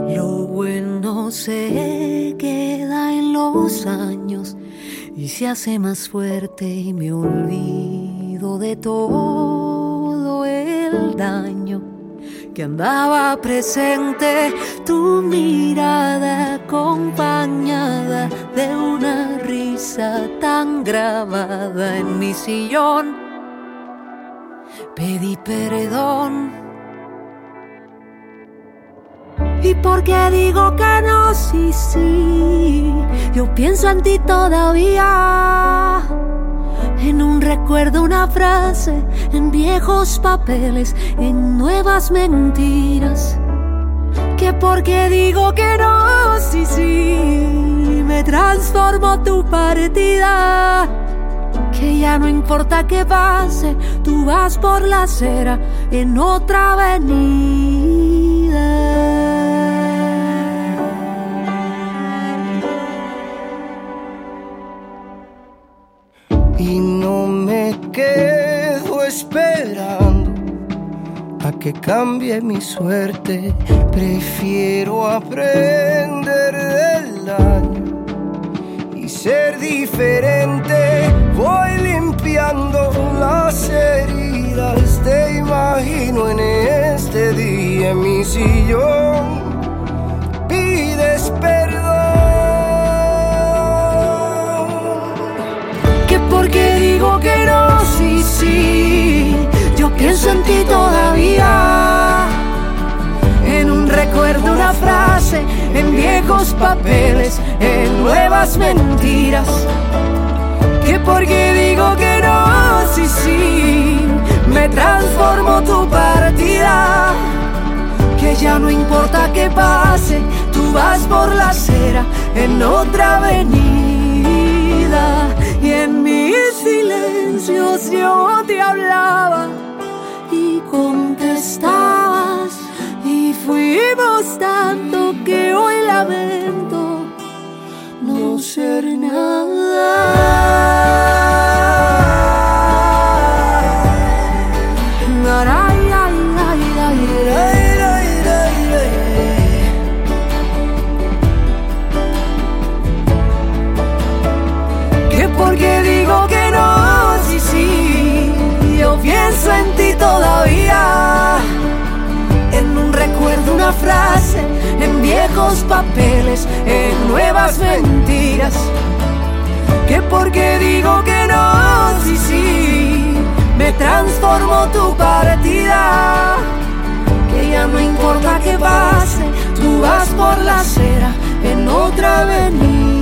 Lo bueno se queda en los años y se hace más fuerte y me olvido de todo el daño que andaba presente. Tu mirada acompañada de una risa tan grabada en mi sillón. Pedí perdón. ¿Y por qué digo que no? Sí, sí, yo pienso en ti todavía. En un recuerdo, una frase, en viejos papeles, en nuevas mentiras. ¿Que por qué digo que no? Sí, sí, me transformo tu partida. Que ya no importa qué pase, tú vas por la acera en otra avenida. Y no me quedo esperando a que cambie mi suerte. Prefiero aprender del daño y ser diferente. Voy limpiando las heridas. Te imagino en este día en mi sillón. Pides perdón. Porque digo que no, sí, sí, yo pienso en ti todavía. En un recuerdo, una frase, en viejos papeles, en nuevas mentiras. Que porque digo que no, sí, sí, me transformo tu partida. Que ya no importa qué pase, tú vas por la acera en otra avenida. Y en mis silencios yo te hablaba y contestabas. Y fuimos tanto que hoy lamento no ser nada. Porque digo que no, sí, sí, yo pienso en ti todavía. En un recuerdo, una frase, en viejos papeles, en nuevas mentiras. Que porque digo que no, sí, sí, me transformo tu partida. Que ya no importa qué pase, tú vas por la acera en otra avenida.